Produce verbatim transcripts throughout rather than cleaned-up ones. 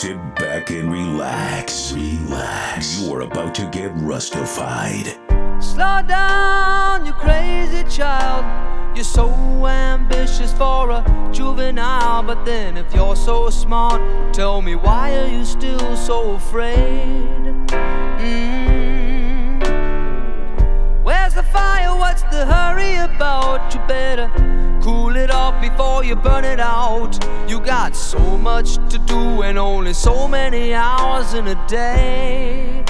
Sit back and relax. Relax. You are about to get rustified. Slow down, you crazy child. You're so ambitious for a juvenile. But then if you're so smart, tell me, why are you still so afraid? Mm. Where's the fire? What's the hurry about? You better cool it off before you burn it out. You got so much to do and only so many hours in a day.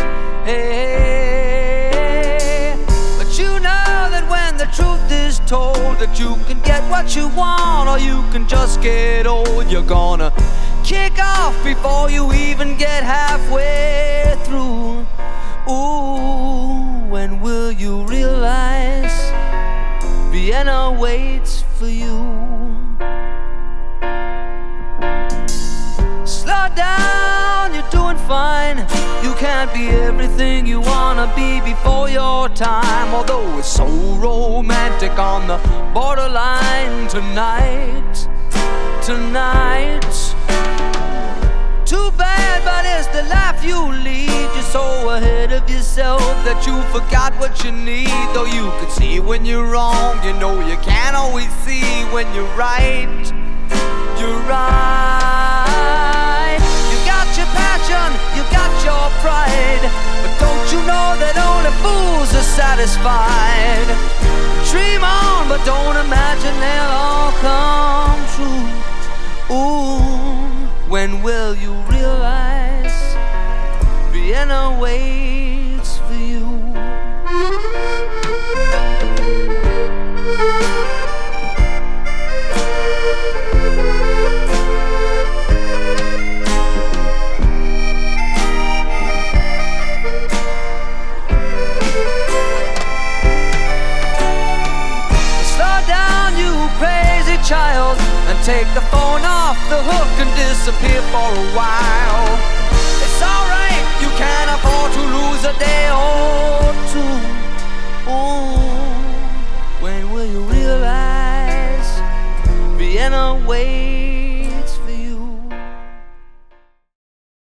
Hey, but you know that when the truth is told, that you can get what you want or you can just get old. You're gonna kick off before you even get halfway through. Ooh, when will you realize Vienna waits for you? Slow down, you're doing fine. You can't be everything you wanna be before your time. Although it's so romantic on the borderline tonight, tonight. Too bad, but it's the life you lead. You're so ahead of yourself that you forgot what you need. Though you could see when you're wrong, you know you can't always see when you're right. You're right. You got your passion, you got your pride, but don't you know that only fools are satisfied? Dream on, but don't imagine they'll all come true. Ooh, when will you realize Vienna waits for you? Slow down, you crazy child, and take the phone off the hook and disappear for a while. It's alright, you can't afford to lose a day or two.